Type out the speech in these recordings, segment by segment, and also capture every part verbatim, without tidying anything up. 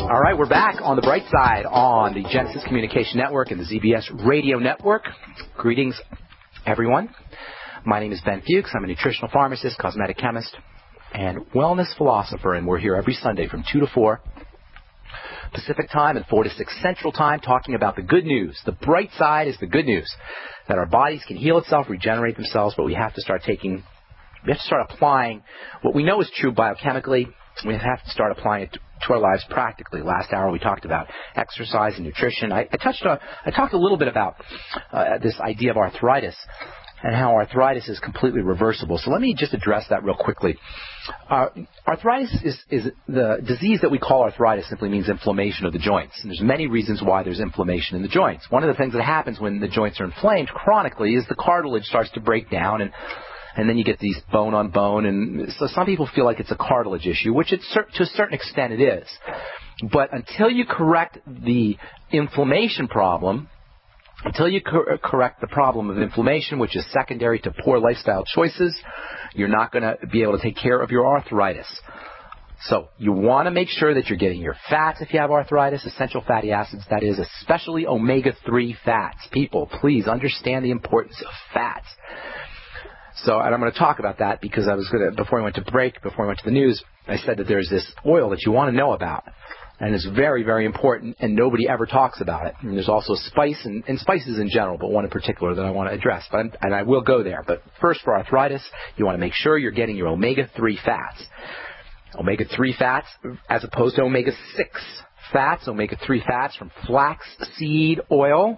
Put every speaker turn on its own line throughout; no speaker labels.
All right, we're back on the bright side on the Genesis Communication Network and the Z B S Radio Network. Greetings, everyone. My name is Ben Fuchs. I'm a nutritional pharmacist, cosmetic chemist, and wellness philosopher, and we're here every Sunday from two to four Pacific Time and four to six Central Time talking about the good news. The bright side is the good news, that our bodies can heal itself, regenerate themselves, but we have to start taking, we have to start applying what we know is true biochemically. We have to start applying it to our lives practically. Last hour we talked about exercise and nutrition. I, I touched on, I talked a little bit about uh, this idea of arthritis and how arthritis is completely reversible. So let me just address that real quickly. Uh, arthritis is, is the disease that we call arthritis simply means inflammation of the joints. And there's many reasons why there's inflammation in the joints. One of the things that happens when the joints are inflamed chronically is the cartilage starts to break down, and and then you get these bone on bone. And so some people feel like it's a cartilage issue, which it's, to a certain extent it is. But until you correct the inflammation problem, Until you cor- correct the problem of inflammation, which is secondary to poor lifestyle choices, you're not going to be able to take care of your arthritis. So you want to make sure that you're getting your fats if you have arthritis, essential fatty acids, that is, especially omega three fats. People, please understand the importance of fats. So, and I'm going to talk about that because I was going to, before we went to break, before we went to the news, I said that there's this oil that you want to know about. And it's very, very important, and nobody ever talks about it. And there's also spice and, and spices in general, but one in particular that I want to address. But I'm, and I will go there. But first, for arthritis, you want to make sure you're getting your omega three fats. omega three fats, as opposed to omega six fats. omega three fats from flax seed oil,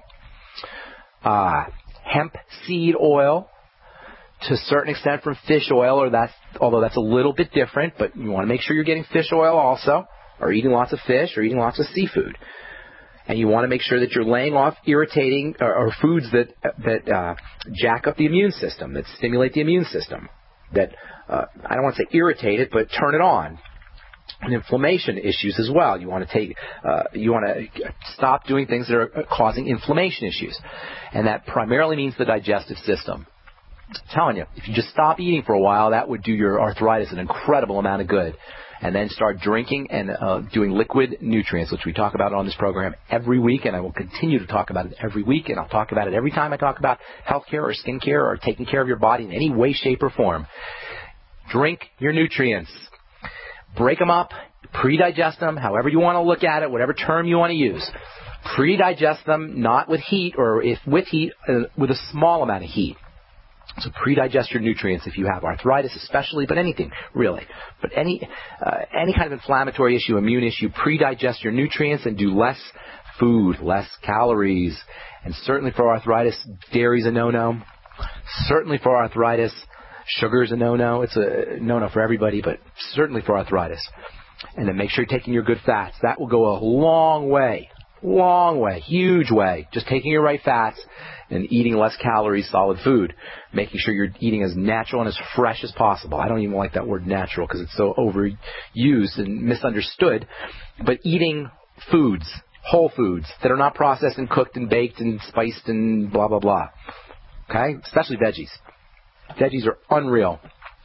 uh, hemp seed oil, to a certain extent from fish oil, or that's, although that's a little bit different. But you want to make sure you're getting fish oil also, or eating lots of fish, or eating lots of seafood. And you want to make sure that you're laying off irritating or, or foods that that uh, jack up the immune system, that stimulate the immune system, that, uh, I don't want to say irritate it, but turn it on. And inflammation issues as well. You want to take, uh, you want to stop doing things that are causing inflammation issues. And that primarily means the digestive system. I'm telling you, if you just stop eating for a while, that would do your arthritis an incredible amount of good. And then start drinking and uh, doing liquid nutrients, which we talk about on this program every week, and I will continue to talk about it every week, and I'll talk about it every time I talk about healthcare or skincare or taking care of your body in any way, shape, or form. Drink your nutrients. Break them up, pre-digest them, however you want to look at it, whatever term you want to use. Pre-digest them, not with heat, or if with heat, uh, with a small amount of heat. So pre-digest your nutrients if you have arthritis especially, but anything, really. But any uh, any kind of inflammatory issue, immune issue, pre-digest your nutrients and do less food, less calories. And certainly for arthritis, dairy's a no-no. Certainly for arthritis, sugar's a no-no. It's a no-no for everybody, but certainly for arthritis. And then make sure you're taking your good fats. That will go a long way. Long way, huge way. Just taking your right fats and eating less calories, solid food. Making sure you're eating as natural and as fresh as possible. I don't even like that word natural because it's so overused and misunderstood. But eating foods, whole foods, that are not processed and cooked and baked and spiced and blah, blah, blah. Okay? Especially veggies. Veggies are unreal.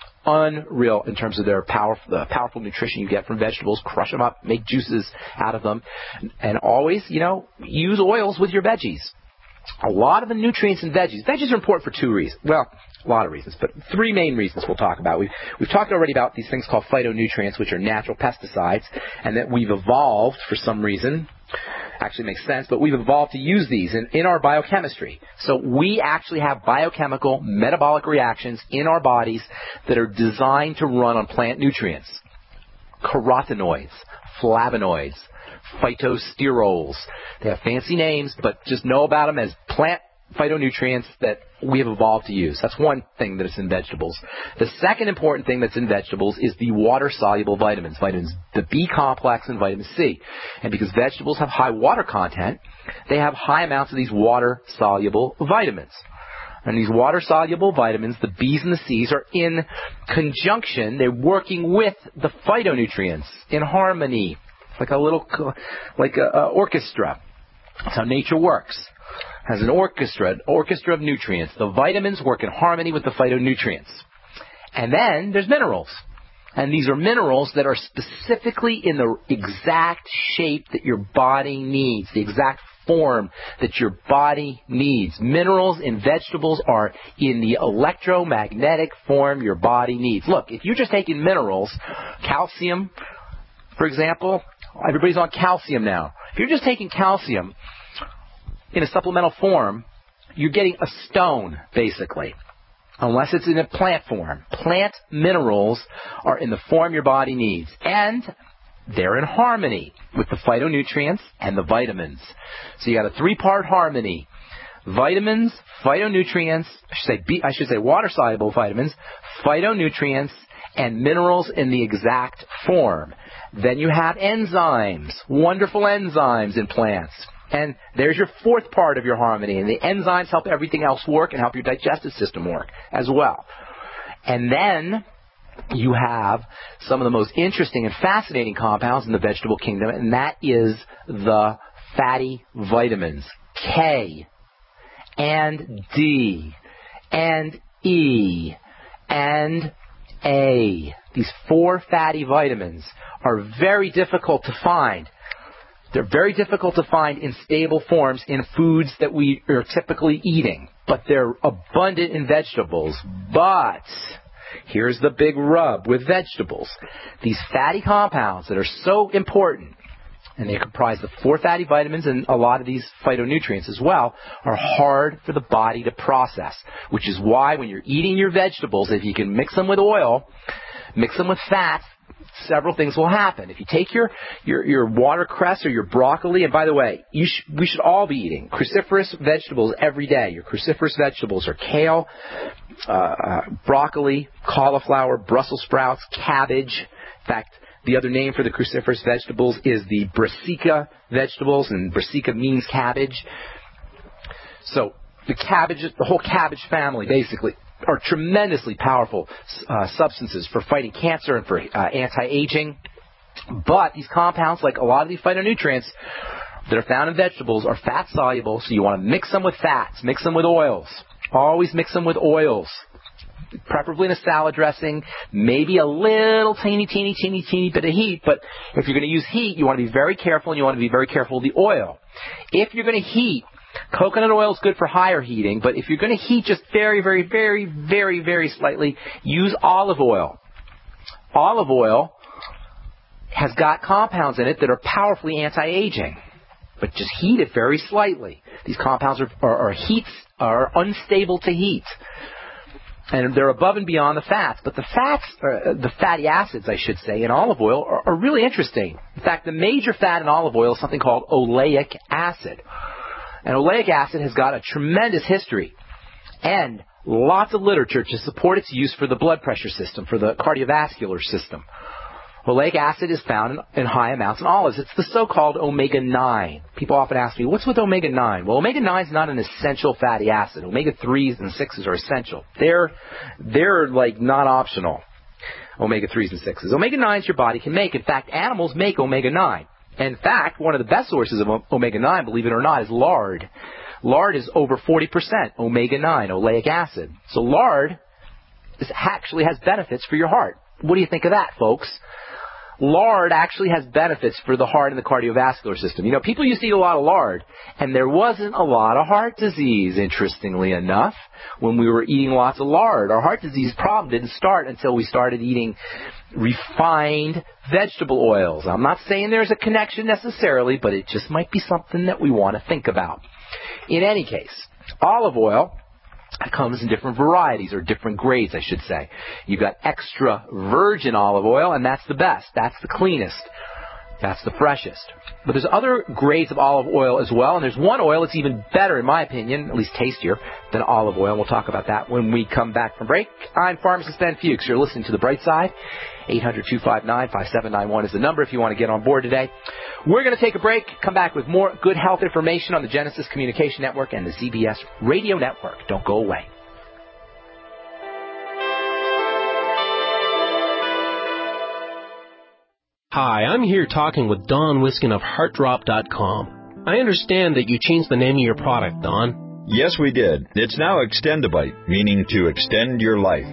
Unreal in terms of their powerful, the powerful nutrition you get from vegetables. Crush them up, make juices out of them, and always, you know, use oils with your veggies. A lot of the nutrients in veggies. Veggies are important for two reasons. Well, a lot of reasons, but three main reasons we'll talk about. We've, we've talked already about these things called phytonutrients, which are natural pesticides, and that we've evolved for some reason. Actually makes sense, but we've evolved to use these in, in our biochemistry. So we actually have biochemical metabolic reactions in our bodies that are designed to run on plant nutrients. Carotenoids, flavonoids, phytosterols. They have fancy names, but just know about them as plant phytonutrients that we have evolved to use. That's one thing that's in vegetables. The second important thing that's in vegetables is the water-soluble vitamins, vitamins the B complex and vitamin C. And because vegetables have high water content, they have high amounts of these water-soluble vitamins. And these water-soluble vitamins, the B's and the C's, are in conjunction. They're working with the phytonutrients in harmony. It's like a little, like a, a orchestra. That's how nature works. Has an orchestra, an orchestra of nutrients. The vitamins work in harmony with the phytonutrients. And then there's minerals. And these are minerals that are specifically in the exact shape that your body needs, the exact form that your body needs. Minerals in vegetables are in the electromagnetic form your body needs. Look, if you're just taking minerals, calcium, for example, everybody's on calcium now. If you're just taking calcium in a supplemental form, you're getting a stone, basically, unless it's in a plant form. Plant minerals are in the form your body needs, and they're in harmony with the phytonutrients and the vitamins. So you got a three-part harmony. Vitamins, phytonutrients, I should say, I should say water-soluble vitamins, phytonutrients, and minerals in the exact form. Then you have enzymes, wonderful enzymes in plants. And there's your fourth part of your harmony. And the enzymes help everything else work and help your digestive system work as well. And then you have some of the most interesting and fascinating compounds in the vegetable kingdom, and that is the fatty vitamins, K and D and E and A. These four fatty vitamins are very difficult to find. They're very difficult to find in stable forms in foods that we are typically eating, but they're abundant in vegetables. But here's the big rub with vegetables. These fatty compounds that are so important, and they comprise the four fatty vitamins and a lot of these phytonutrients as well, are hard for the body to process, which is why when you're eating your vegetables, if you can mix them with oil, mix them with fat, several things will happen. If you take your, your, your watercress or your broccoli, and by the way, you sh- we should all be eating cruciferous vegetables every day. Your cruciferous vegetables are kale, uh, uh, broccoli, cauliflower, Brussels sprouts, cabbage. In fact, the other name for the cruciferous vegetables is the brassica vegetables, and brassica means cabbage. So the cabbage, the whole cabbage family, basically, are tremendously powerful uh, substances for fighting cancer and for uh, anti-aging. But these compounds, like a lot of these phytonutrients that are found in vegetables, are fat-soluble, so you want to mix them with fats, mix them with oils. Always mix them with oils, preferably in a salad dressing, maybe a little teeny, teeny, teeny, teeny bit of heat. But if you're going to use heat, you want to be very careful, and you want to be very careful of the oil. If you're going to heat, coconut oil is good for higher heating, but if you're going to heat just very, very, very, very, very slightly, use olive oil. Olive oil has got compounds in it that are powerfully anti-aging, but just heat it very slightly. These compounds are, are, are heats are unstable to heat, and they're above and beyond the fats. But the fats, uh, the fatty acids, I should say, in olive oil are, are really interesting. In fact, the major fat in olive oil is something called oleic acid. And oleic acid has got a tremendous history and lots of literature to support its use for the blood pressure system, for the cardiovascular system. Oleic acid is found in, in high amounts in olives. It's the so-called omega nine. People often ask me, what's with omega nine? Well, omega nine is not an essential fatty acid. omega threes and sixes are essential. They're, they're like not optional, omega threes and sixes. omega nines your body can make. In fact, animals make omega nine. In fact, one of the best sources of omega nine, believe it or not, is lard. Lard is over forty percent omega nine, oleic acid. So lard is, actually has benefits for your heart. What do you think of that, folks? Lard actually has benefits for the heart and the cardiovascular system. You know, people used to eat a lot of lard, and there wasn't a lot of heart disease, interestingly enough, when we were eating lots of lard. Our heart disease problem didn't start until we started eating refined vegetable oils. I'm not saying there's a connection necessarily, but it just might be something that we want to think about. In any case, olive oil comes in different varieties, or different grades, I should say. You've got extra virgin olive oil, and that's the best. That's the cleanest. That's the freshest. But there's other grades of olive oil as well, and there's one oil that's even better, in my opinion, at least tastier, than olive oil. We'll talk about that when we come back from break. I'm Pharmacist Ben Fuchs. You're listening to The Bright Side. eight hundred, two five nine, five seven nine one is the number if you want to get on board today. We're going to take a break, come back with more good health information on the Genesis Communication Network and the Z B S Radio Network. Don't go away.
Hi, I'm here talking with Don Wiskin of Heart Drop dot com. I understand that you changed the name of your product, Don.
Yes, we did. It's now Extendivite, meaning to extend your life.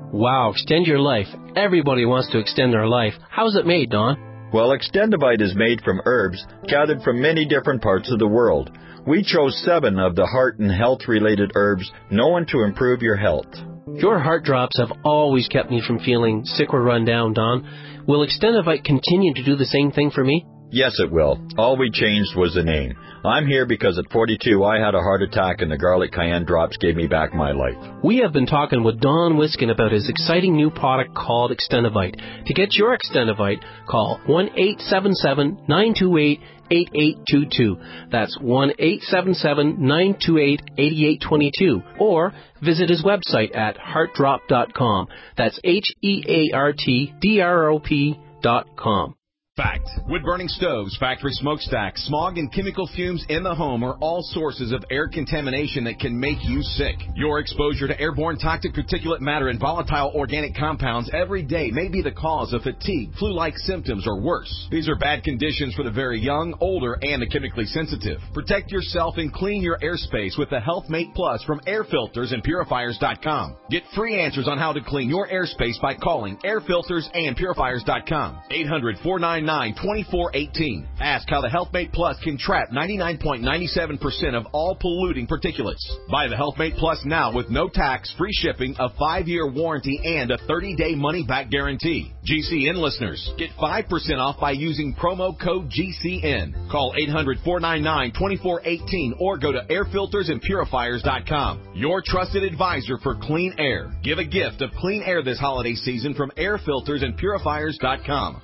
Wow, extend your life. Everybody wants to extend their life. How is it made, Don?
Well, Extendivite is made from herbs gathered from many different parts of the world. We chose seven of the heart and health-related herbs known to improve your health.
Your heart drops have always kept me from feeling sick or run down, Don. Will Extendivite continue to do the same thing for me?
Yes, it will. All we changed was the name. I'm here because at forty-two I had a heart attack and the garlic cayenne drops gave me back my life.
We have been talking with Don Wiskin about his exciting new product called Extendivite. To get your Extendivite, call one eight seven seven, nine two eight, eight eight two two. That's one eight seven seven, nine two eight, eight eight two two. Or visit his website at heart drop dot com. That's H E A R T D R O P dot com.
Fact. Wood-burning stoves, factory smokestacks, smog and chemical fumes in the home are all sources of air contamination that can make you sick. Your exposure to airborne toxic particulate matter and volatile organic compounds every day may be the cause of fatigue, flu-like symptoms, or worse. These are bad conditions for the very young, older, and the chemically sensitive. Protect yourself and clean your airspace with the HealthMate Plus from air filters and purifiers dot com. Get free answers on how to clean your airspace by calling air filters and purifiers dot com. eight hundred, four nine nine, two four one eight. Ask how the HealthMate Plus can trap ninety-nine point nine seven percent of all polluting particulates. Buy the HealthMate Plus now with no tax, free shipping, a five-year warranty, and a thirty-day money-back guarantee. G C N listeners, get five percent off by using promo code G C N. Call eight hundred, four nine nine, two four one eight or go to air filters and purifiers dot com. Your trusted advisor for clean air. Give a gift of clean air this holiday season from air filters and purifiers dot com.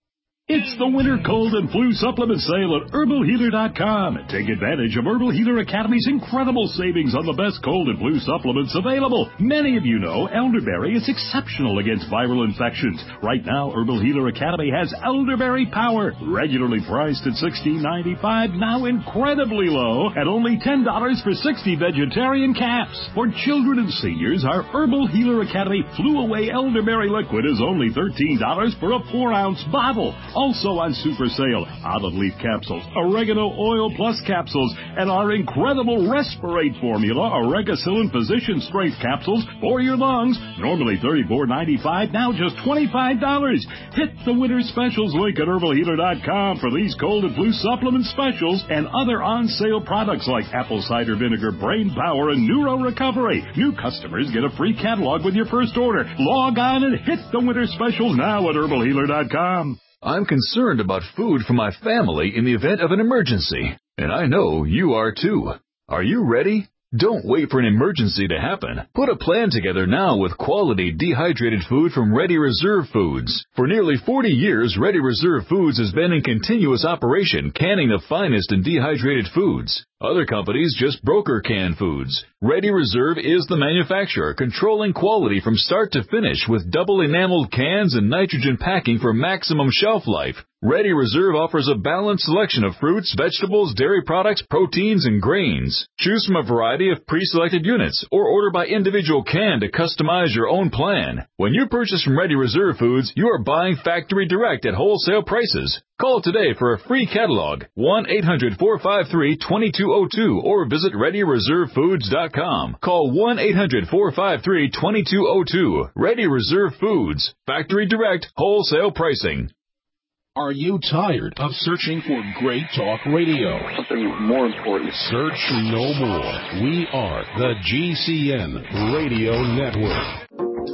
It's the winter cold and flu supplement sale at herbal healer dot com. Take advantage of Herbal Healer Academy's incredible savings on the best cold and flu supplements available. Many of you know elderberry is exceptional against viral infections. Right now, Herbal Healer Academy has Elderberry Power, regularly priced at sixteen ninety-five, now incredibly low at only ten dollars for sixty vegetarian caps. For children and seniors, our Herbal Healer Academy Flu Away Elderberry Liquid is only thirteen dollars for a four ounce bottle. Also on super sale, olive leaf capsules, oregano oil plus capsules, and our incredible Respirate formula, Oregacillin Physician Strength capsules for your lungs. Normally thirty-four ninety-five, now just twenty-five dollars. Hit the winter specials link at herbal healer dot com for these cold and flu supplement specials and other on-sale products like apple cider vinegar, brain power, and neuro recovery. New customers get a free catalog with your first order. Log on and hit the winter specials now at herbal healer dot com.
I'm concerned about food for my family in the event of an emergency, and I know you are too. Are you ready? Don't wait for an emergency to happen. Put a plan together now with quality dehydrated food from Ready Reserve Foods. For nearly forty years, Ready Reserve Foods has been in continuous operation, canning the finest in dehydrated foods. Other companies just broker canned foods. Ready Reserve is the manufacturer, controlling quality from start to finish with double enameled cans and nitrogen packing for maximum shelf life. Ready Reserve offers a balanced selection of fruits, vegetables, dairy products, proteins, and grains. Choose from a variety of pre-selected units or order by individual can to customize your own plan. When you purchase from Ready Reserve Foods, you are buying factory direct at wholesale prices. Call today for a free catalog, one eight hundred, four five three, two two zero two, or visit ready reserve foods dot com. Call one eight hundred, four five three, two two zero two. Ready Reserve Foods. Factory direct, wholesale pricing.
Are you tired of searching for great talk radio?
Something more important.
Search no more. We are the G C N Radio Network.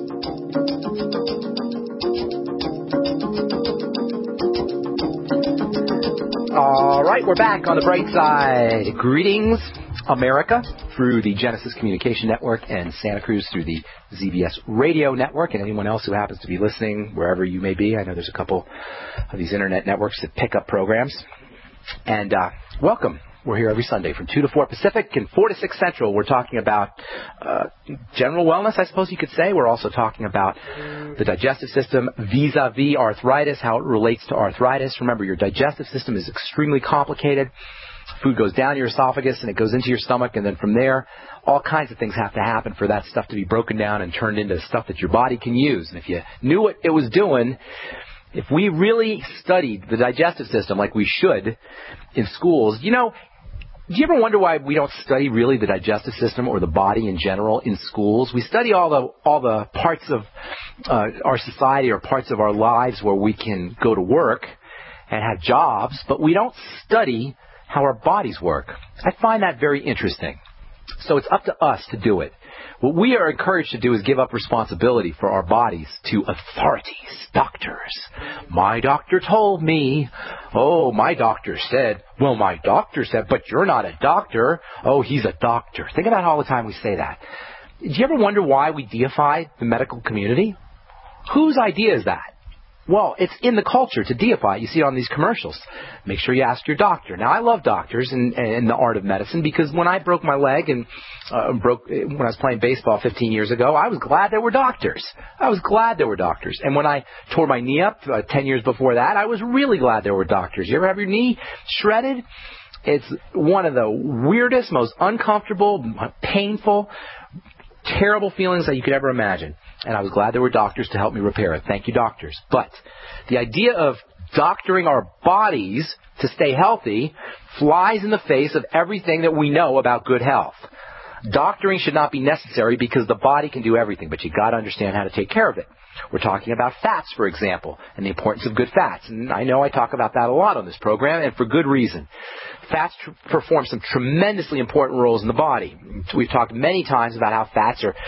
All right, we're back on the bright side. Greetings, America, through the Genesis Communication Network, and Santa Cruz through the Z B S Radio Network, and anyone else who happens to be listening wherever you may be. I know there's a couple of these internet networks that pick up programs. And uh, welcome. We're here every Sunday from two to four Pacific and four to six Central. We're talking about uh, general wellness, I suppose you could say. We're also talking about the digestive system vis-a-vis arthritis, how it relates to arthritis. Remember, your digestive system is extremely complicated. Food goes down your esophagus and it goes into your stomach, and then from there, all kinds of things have to happen for that stuff to be broken down and turned into stuff that your body can use. And if you knew what it was doing, if we really studied the digestive system like we should in schools, you know, Do you ever wonder why we don't study really the digestive system or the body in general in schools? We study all the all the parts of uh, our society or parts of our lives where we can go to work and have jobs, but we don't study how our bodies work. I find that very interesting. So it's up to us to do it. What we are encouraged to do is give up responsibility for our bodies to authorities, doctors. My doctor told me. Oh, my doctor said. Well, my doctor said, but you're not a doctor. Oh, he's a doctor. Think about all the time we say that. Do you ever wonder why we deify the medical community? Whose idea is that? Well, it's in the culture to deify. You see it on these commercials. Make sure you ask your doctor. Now, I love doctors and, and the art of medicine because when I broke my leg and uh, broke when I was playing baseball fifteen years ago, I was glad there were doctors. I was glad there were doctors. And when I tore my knee up uh, ten years before that, I was really glad there were doctors. You ever have your knee shredded? It's one of the weirdest, most uncomfortable, painful, terrible feelings that you could ever imagine. And I was glad there were doctors to help me repair it. Thank you, doctors. But the idea of doctoring our bodies to stay healthy flies in the face of everything that we know about good health. Doctoring should not be necessary because the body can do everything, but you've got to understand how to take care of it. We're talking about fats, for example, and the importance of good fats. And I know I talk about that a lot on this program, and for good reason. Fats tr- perform some tremendously important roles in the body. We've talked many times about how fats are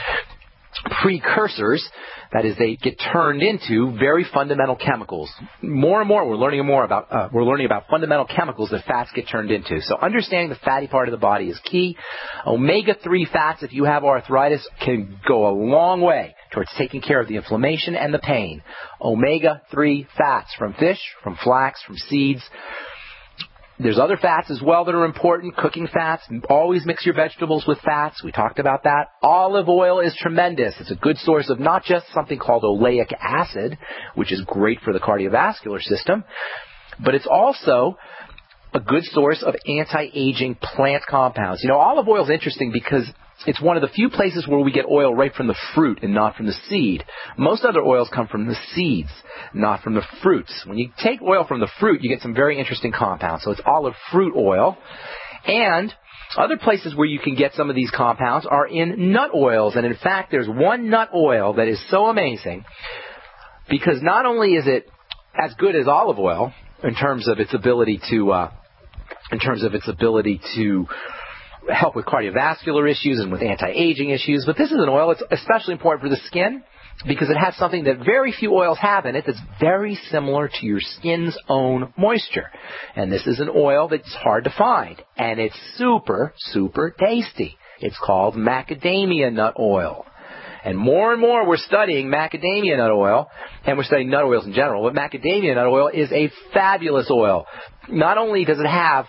precursors, that is, they get turned into very fundamental chemicals. More and more, we're learning more about uh, we're learning about fundamental chemicals that fats get turned into. So understanding the fatty part of the body is key. omega three fats, if you have arthritis, can go a long way towards taking care of the inflammation and the pain. omega three fats from fish, from flax, from seeds. There's other fats as well that are important. Cooking fats. Always mix your vegetables with fats. We talked about that. Olive oil is tremendous. It's a good source of not just something called oleic acid, which is great for the cardiovascular system, but it's also a good source of anti-aging plant compounds. You know, olive oil is interesting because it's one of the few places where we get oil right from the fruit and not from the seed. Most other oils come from the seeds, not from the fruits. When you take oil from the fruit, you get some very interesting compounds. So it's olive fruit oil. And other places where you can get some of these compounds are in nut oils. And in fact, there's one nut oil that is so amazing because not only is it as good as olive oil in terms of its ability to, uh, in terms of its ability to help with cardiovascular issues and with anti-aging issues. But this is an oil that's especially important for the skin because it has something that very few oils have in it that's very similar to your skin's own moisture. And this is an oil that's hard to find. And it's super, super tasty. It's called macadamia nut oil. And more and more we're studying macadamia nut oil, and we're studying nut oils in general, but macadamia nut oil is a fabulous oil. Not only does it have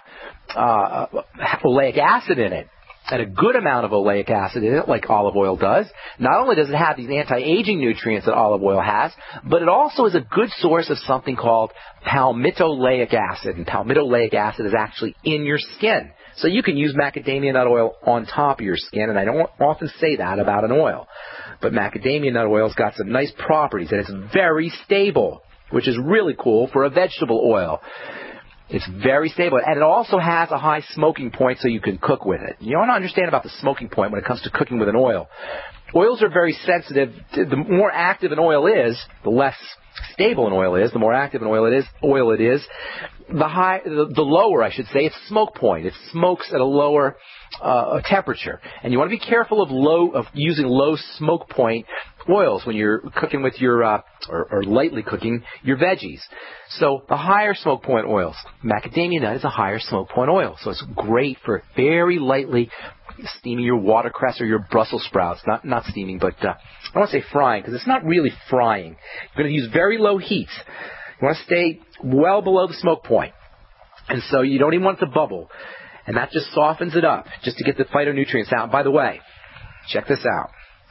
uh, oleic acid in it, and a good amount of oleic acid in it, like olive oil does, not only does it have these anti-aging nutrients that olive oil has, but it also is a good source of something called palmitoleic acid. And palmitoleic acid is actually in your skin. So you can use macadamia nut oil on top of your skin, and I don't often say that about an oil. But macadamia nut oil's got some nice properties, and it's very stable, which is really cool for a vegetable oil. It's very stable, and it also has a high smoking point so you can cook with it. You want to understand about the smoking point when it comes to cooking with an oil. Oils are very sensitive. The more active an oil is, the less stable an oil is. The more active an oil it is, oil it is, the high, the, the lower, I should say, its smoke point. It smokes at a lower uh, temperature, and you want to be careful of low of using low smoke point oils when you're cooking with your uh, or, or lightly cooking your veggies. So the higher smoke point oils, macadamia nut is a higher smoke point oil, so it's great for very lightly steaming your watercress or your Brussels sprouts. Not not steaming, but uh, I don't want to say frying because it's not really frying. You're going to use very low heat. You want to stay well below the smoke point, and so you don't even want it to bubble, and that just softens it up just to get the phytonutrients out. And by the way, check this out.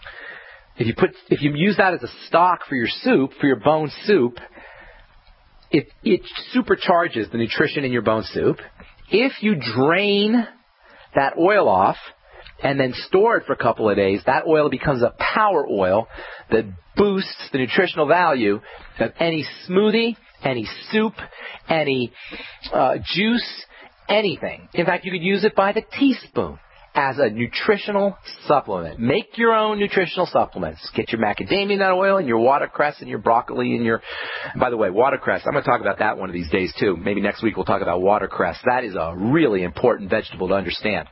If you put, if you use that as a stock for your soup, for your bone soup, it, it supercharges the nutrition in your bone soup. If you drain that oil off and then store it for a couple of days, that oil becomes a power oil that boosts the nutritional value of any smoothie, any soup, any uh, juice, anything. In fact, you could use it by the teaspoon as a nutritional supplement. Make your own nutritional supplements. Get your macadamia nut oil and your watercress and your broccoli and your... By the way, watercress, I'm going to talk about that one of these days too. Maybe next week we'll talk about watercress. That is a really important vegetable to understand.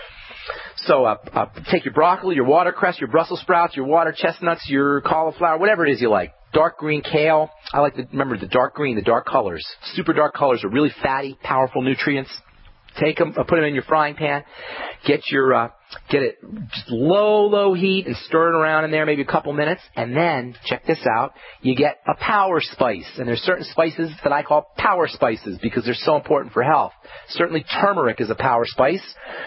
So uh, uh, take your broccoli, your watercress, your Brussels sprouts, your water chestnuts, your cauliflower, whatever it is you like. Dark green kale. I like to remember the dark green, the dark colors. Super dark colors are really fatty, powerful nutrients. Take them, uh, put them in your frying pan. Get your, uh, get it just low, low heat and stir it around in there maybe a couple minutes. And then, check this out, you get a power spice. And there's certain spices that I call power spices because they're so important for health. Certainly turmeric is a power spice.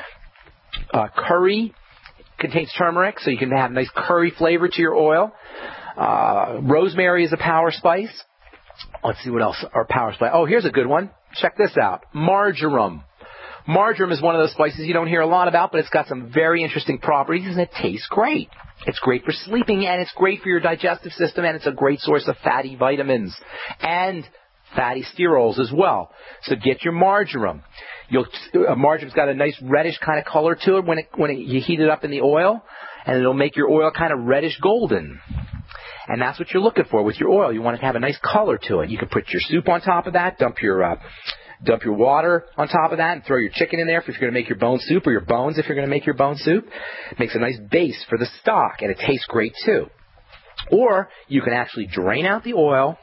Uh, curry contains turmeric, so you can have nice curry flavor to your oil. Uh, rosemary is a power spice. Let's see what else are power spice. Oh, here's a good one. Check this out. Marjoram. Marjoram is one of those spices you don't hear a lot about, but it's got some very interesting properties, and it tastes great. It's great for sleeping, and it's great for your digestive system, and it's a great source of fatty vitamins and fatty sterols as well. So get your marjoram. You'll, uh, marjoram's got a nice reddish kind of color to it when it, when it, you heat it up in the oil, and it'll make your oil kind of reddish golden. And that's what you're looking for with your oil. You want it to have a nice color to it. You can put your soup on top of that, dump your uh, dump your water on top of that, and throw your chicken in there if you're going to make your bone soup, or your bones if you're going to make your bone soup. It makes a nice base for the stock, and it tastes great too. Or you can actually drain out the oil,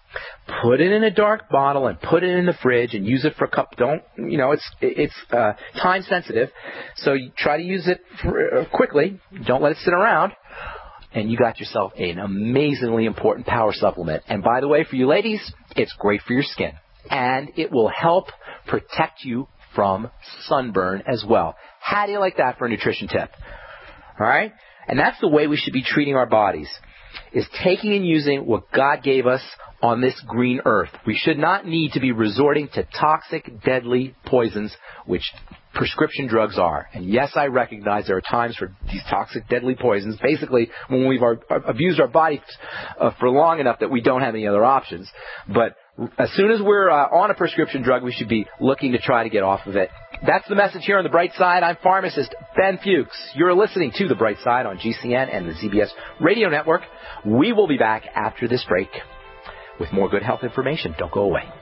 put it in a dark bottle, and put it in the fridge and use it for a cup. Don't, you know, it's it's uh, time sensitive, so you try to use it for, uh, quickly. Don't let it sit around. And you got yourself an amazingly important power supplement. And by the way, for you ladies, it's great for your skin. And it will help protect you from sunburn as well. How do you like that for a nutrition tip? All right? And that's the way we should be treating our bodies, is taking and using what God gave us on this green earth. We should not need to be resorting to toxic, deadly poisons, which prescription drugs are. And yes, I recognize there are times for these toxic, deadly poisons, basically when we've our, abused our body uh, for long enough that we don't have any other options. But as soon as we're uh, on a prescription drug, we should be looking to try to get off of it. That's the message here on The Bright Side. I'm pharmacist Ben Fuchs. You're listening to The Bright Side on G C N and the Z B S Radio Network. We will be back after this break with more good health information. Don't go away.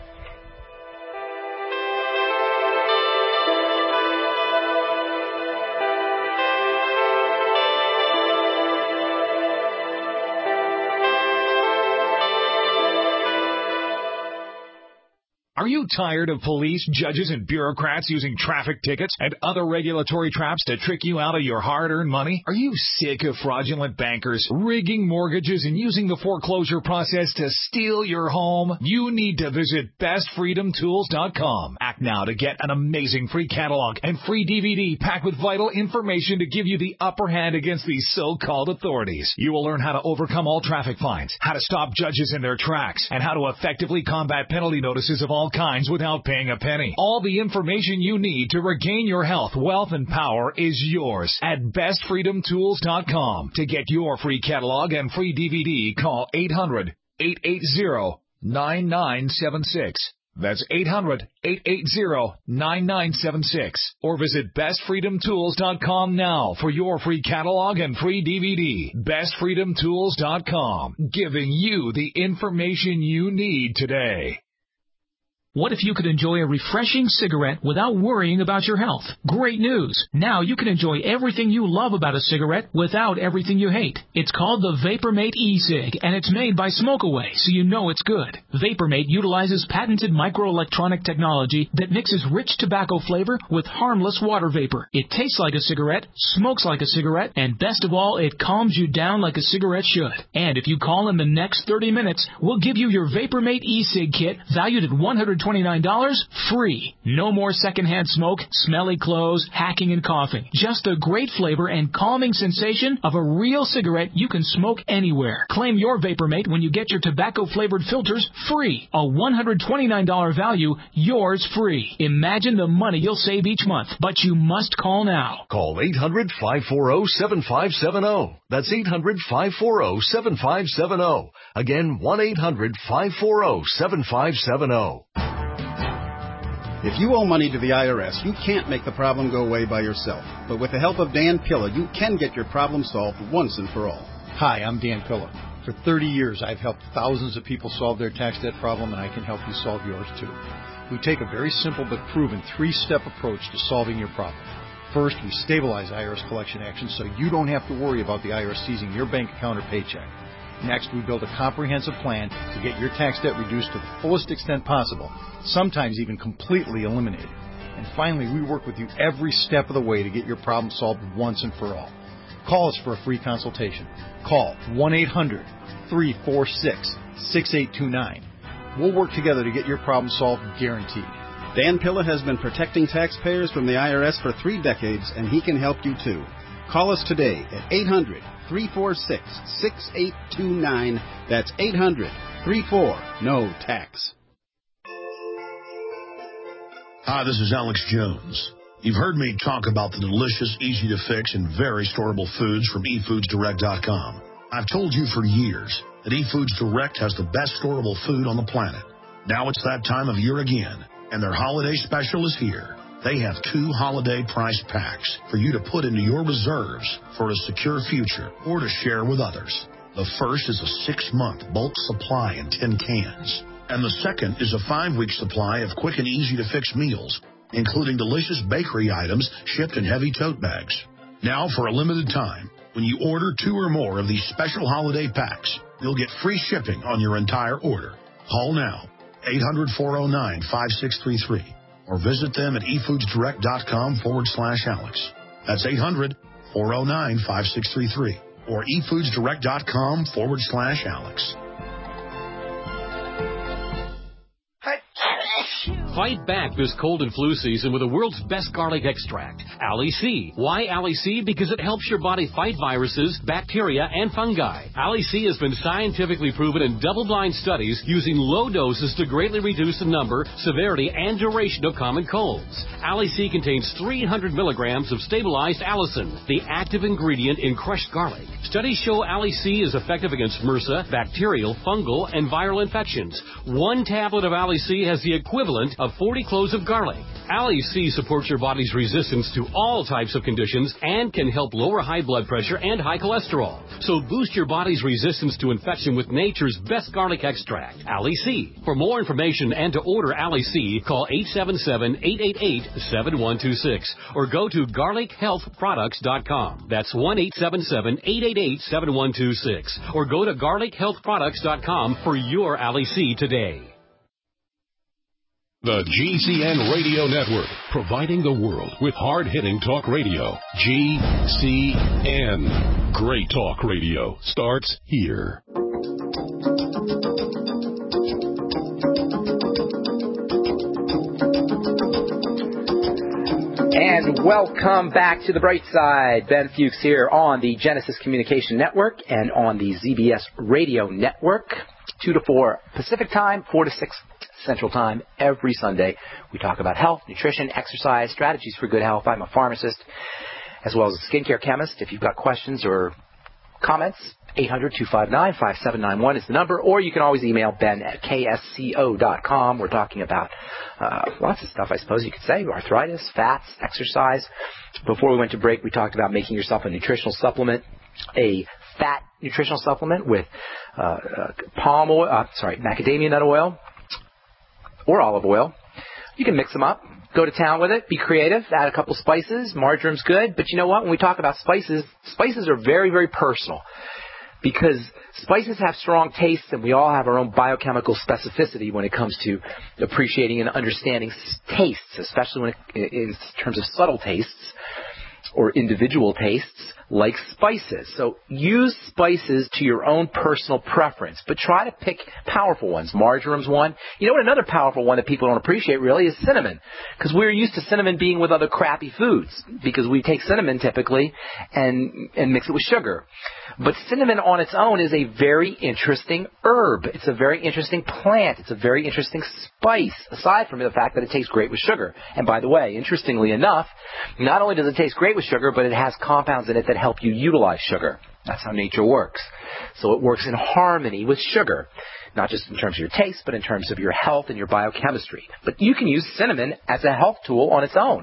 Are you tired of police, judges, and bureaucrats using traffic tickets and other regulatory traps to trick you out of your hard-earned money? Are you sick of fraudulent bankers rigging mortgages and using the foreclosure process to steal your home? You need to visit best freedom tools dot com. Act now to get an amazing free catalog and free D V D packed with vital information to give you the upper hand against these so-called authorities. You will learn how to overcome all traffic fines, how to stop judges in their tracks, and how to effectively combat penalty notices of all kinds without paying a penny. All the information you need to regain your health, wealth, and power is yours at best freedom tools dot com. To get your free catalog and free D V D, call eight hundred, eight eight zero, nine nine seven six. That's eight hundred, eight eight zero, nine nine seven six. Or visit best freedom tools dot com now for your free catalog and free D V D. best freedom tools dot com, giving you the information you need today.
What if you could enjoy a refreshing cigarette without worrying about your health? Great news! Now you can enjoy everything you love about a cigarette without everything you hate. It's called the VaporMate e-cig, and it's made by Smokeaway, so you know it's good. VaporMate utilizes patented microelectronic technology that mixes rich tobacco flavor with harmless water vapor. It tastes like a cigarette, smokes like a cigarette, and best of all, it calms you down like a cigarette should. And if you call in the next thirty minutes, we'll give you your VaporMate e-cig kit valued at one hundred twenty-nine dollars free. No more secondhand smoke, smelly clothes, hacking and coughing. Just a great flavor and calming sensation of a real cigarette you can smoke anywhere. Claim your VaporMate when you get your tobacco-flavored filters free. A one hundred twenty-nine dollars value, yours free. Imagine the money you'll save each month, but you must call now.
Call eight hundred, five four zero, seven five seven zero. That's eight hundred, five four zero, seven five seven zero. Again, one eight hundred, five four zero, seven five seven zero.
If you owe money to the I R S, you can't make the problem go away by yourself. But with the help of Dan Pilla, you can get your problem solved once and for all.
Hi, I'm Dan Pilla. For thirty years, I've helped thousands of people solve their tax debt problem, and I can help you solve yours too. We take a very simple but proven three-step approach to solving your problem. First, we stabilize I R S collection actions so you don't have to worry about the I R S seizing your bank account or paycheck. Next, we build a comprehensive plan to get your tax debt reduced to the fullest extent possible, sometimes even completely eliminated. And finally, we work with you every step of the way to get your problem solved once and for all. Call us for a free consultation. Call one eight hundred, three four six, six eight two nine. We'll work together to get your problem solved, guaranteed.
Dan Pilla has been protecting taxpayers from the I R S for three decades, and he can help you too. Call us today at eight hundred, three four six, six eight two nine. That's eight hundred, three four, N O tax.
Hi, this is Alex Jones. You've heard me talk about the delicious, easy-to-fix, and very storable foods from e foods direct dot com. I've told you for years that eFoods Direct has the best storable food on the planet. Now it's that time of year again, and their holiday special is here. They have two holiday price packs for you to put into your reserves for a secure future or to share with others. The first is a six-month bulk supply in tin cans, and the second is a five-week supply of quick and easy-to-fix meals, including delicious bakery items shipped in heavy tote bags. Now, for a limited time, when you order two or more of these special holiday packs, you'll get free shipping on your entire order. Call now, eight hundred, four oh nine, five six three three, or visit them at efoodsdirect.com forward slash Alex. That's eight hundred, four oh nine, five six three three, or efoodsdirect.com forward slash Alex.
Fight back this cold and flu season with the world's best garlic extract, Ali C. Why Ali C? Because it helps your body fight viruses, bacteria, and fungi. Ali C has been scientifically proven in double-blind studies using low doses to greatly reduce the number, severity, and duration of common colds. Ali C contains three hundred milligrams of stabilized allicin, the active ingredient in crushed garlic. Studies show Ali C is effective against MRSA, bacterial, fungal, and viral infections. One tablet of Ali C has the equivalent of forty cloves of garlic. Ali C supports your body's resistance to all types of conditions and can help lower high blood pressure and high cholesterol. So boost your body's resistance to infection with nature's best garlic extract, Ali C. For more information and to order Ali C, call eight seven seven, eight eight eight, seven one two six or go to garlic health products dot com. That's one eight seven seven, eight eight eight, seven one two six or go to garlic health products dot com for your Ali C today.
The G C N Radio Network, providing the world with hard-hitting talk radio. G C N. Great talk radio starts here.
And welcome back to the bright side. Ben Fuchs here on the Genesis Communication Network and on the Z B S Radio Network. two to four Pacific Time, four to six Central Time every Sunday. We talk about health, nutrition, exercise, strategies for good health. I'm a pharmacist as well as a skincare chemist. If you've got questions or comments, eight hundred, two five nine, five seven nine one is the number, or you can always email Ben at K S C O dot com. We're talking about uh, lots of stuff, I suppose you could say, arthritis, fats, exercise. Before we went to break, we talked about making yourself a nutritional supplement, a fat nutritional supplement with uh, uh, palm oil, uh, sorry, macadamia nut oil, or olive oil. You can mix them up. Go to town with it. Be creative. Add a couple spices. Marjorine's good. But you know what? When we talk about spices, spices are very, very personal. Because spices have strong tastes, and we all have our own biochemical specificity when it comes to appreciating and understanding tastes, especially when it, in terms of subtle tastes or individual tastes like spices. So use spices to your own personal preference, but try to pick powerful ones. Marjorine's one. You know what? Another powerful one that people don't appreciate really is cinnamon, because we're used to cinnamon being with other crappy foods, because we take cinnamon typically and and mix it with sugar. But cinnamon on its own is a very interesting herb. It's a very interesting plant. It's a very interesting spice, aside from the fact that it tastes great with sugar. And by the way, interestingly enough, not only does it taste great with sugar, but it has compounds in it that help you utilize sugar. That's how nature works. So it works in harmony with sugar. not just in terms of your taste, but in terms of your health and your biochemistry. But you can use cinnamon as a health tool on its own.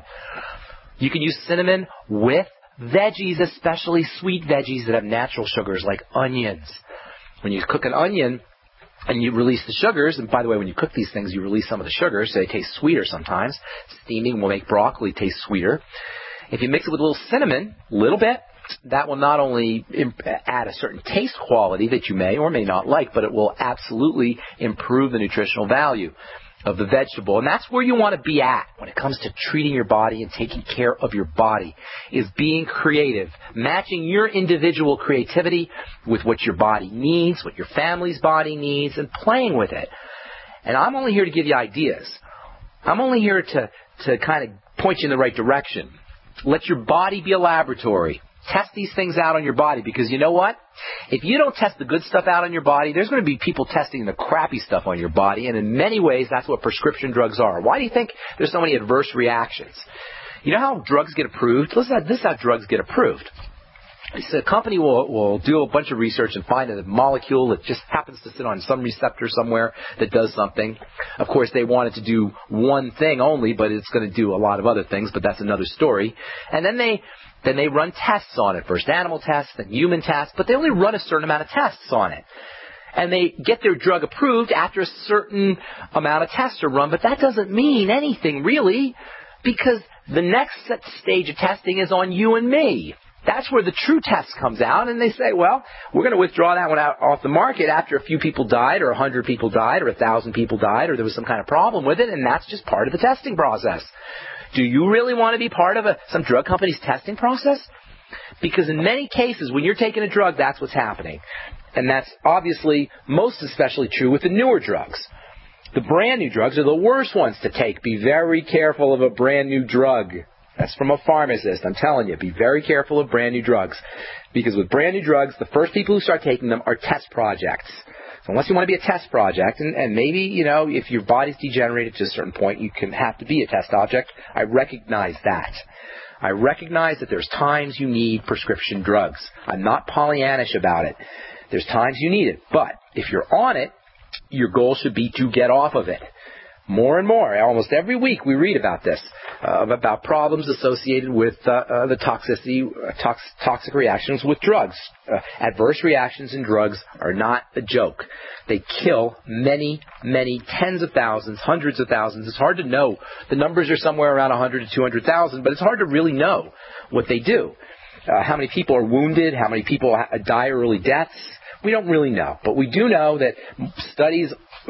You can use cinnamon with veggies, especially sweet veggies that have natural sugars like onions. When you cook an onion and you release the sugars, and by the way, when you cook these things, you release some of the sugars, so they taste sweeter sometimes. Steaming will make broccoli taste sweeter. If you mix it with a little cinnamon, a little bit, that will not only imp- add a certain taste quality that you may or may not like, but it will absolutely improve the nutritional value of the vegetable. And that's where you want to be at when it comes to treating your body and taking care of your body, is being creative, matching your individual creativity with what your body needs, what your family's body needs, and playing with it. And I'm only here to give you ideas. I'm only here to, to kind of point you in the right direction. Let your body be a laboratory. Test these things out on your body, because you know what? If you don't test the good stuff out on your body, there's going to be people testing the crappy stuff on your body, and in many ways, that's what prescription drugs are. Why do you think there's so many adverse reactions? You know how drugs get approved? Listen, this is how drugs get approved. So a company will, will do a bunch of research and find a molecule that just happens to sit on some receptor somewhere that does something. Of course, they want it to do one thing only, but it's going to do a lot of other things, but that's another story. And then they then they run tests on it, first animal tests, then human tests, but they only run a certain amount of tests on it. And they get their drug approved after a certain amount of tests are run, but that doesn't mean anything, really, because the next stage of testing is on you and me. That's where the true test comes out, and they say, well, we're going to withdraw that one out off the market after a few people died, or a hundred people died, or a thousand people died, or there was some kind of problem with it, and that's just part of the testing process. Do you really want to be part of a, some drug company's testing process? Because in many cases, when you're taking a drug, that's what's happening. And that's obviously most especially true with the newer drugs. The brand new drugs are the worst ones to take. Be very careful of a brand new drug. That's from a pharmacist. I'm telling you, be very careful of brand new drugs. Because with brand new drugs, the first people who start taking them are test projects. So unless you want to be a test project, and, and maybe, you know, if your body's degenerated to a certain point, you can have to be a test object. I recognize that. I recognize that there's times you need prescription drugs. I'm not Pollyannish about it. There's times you need it. But if you're on it, your goal should be to get off of it. More and more, almost every week we read about this, uh, about problems associated with uh, uh, the toxicity, uh, tox- toxic reactions with drugs. Uh, adverse reactions in drugs are not a joke. They kill many, many tens of thousands, hundreds of thousands. It's hard to know. The numbers are somewhere around one hundred to two hundred thousand, but it's hard to really know what they do. Uh, how many people are wounded, how many people ha- die early deaths. We don't really know, but we do know that studies,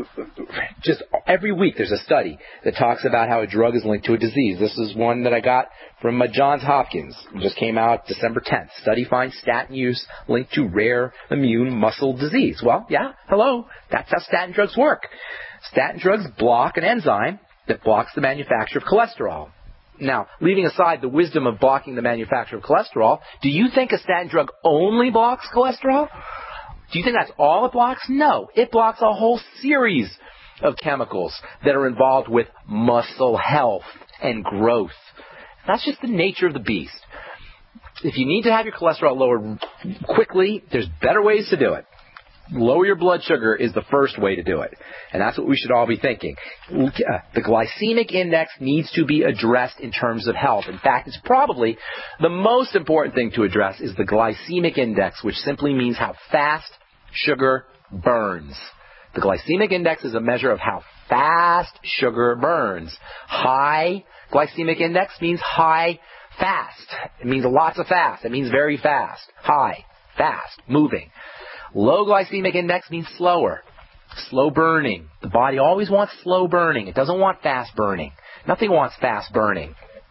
just every week there's a study that talks about how a drug is linked to a disease. This is one that I got from uh, Johns Hopkins. It just came out December tenth. Study finds statin use linked to rare immune muscle disease. Well, yeah, hello, that's how statin drugs work. Statin drugs block an enzyme that blocks the manufacture of cholesterol. Now, leaving aside the wisdom of blocking the manufacture of cholesterol, do you think a statin drug only blocks cholesterol? Do you think that's all it blocks? No. It blocks a whole series of chemicals that are involved with muscle health and growth. That's just the nature of the beast. If you need to have your cholesterol lowered quickly, there's better ways to do it. Lower your blood sugar is the first way to do it. And that's what we should all be thinking. The glycemic index needs to be addressed in terms of health. In fact, it's probably the most important thing to address is the glycemic index, which simply means how fast sugar burns. The glycemic index is a measure of how fast sugar burns. High glycemic index means high fast. It means lots of fast. It means very fast. High, fast, moving. Low glycemic index means slower, slow burning. The body always wants slow burning. It doesn't want fast burning. Nothing wants fast burning.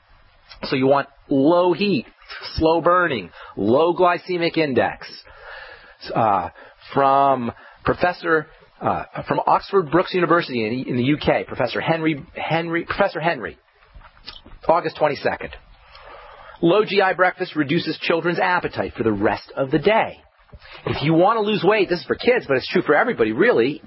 So you want low heat, slow burning, low glycemic index. Uh, from Professor uh, from Oxford Brookes University in, in the U K, Professor Henry Henry Professor Henry, August twenty-second. Low G I breakfast reduces children's appetite for the rest of the day. If you want to lose weight, this is for kids, but it's true for everybody, really.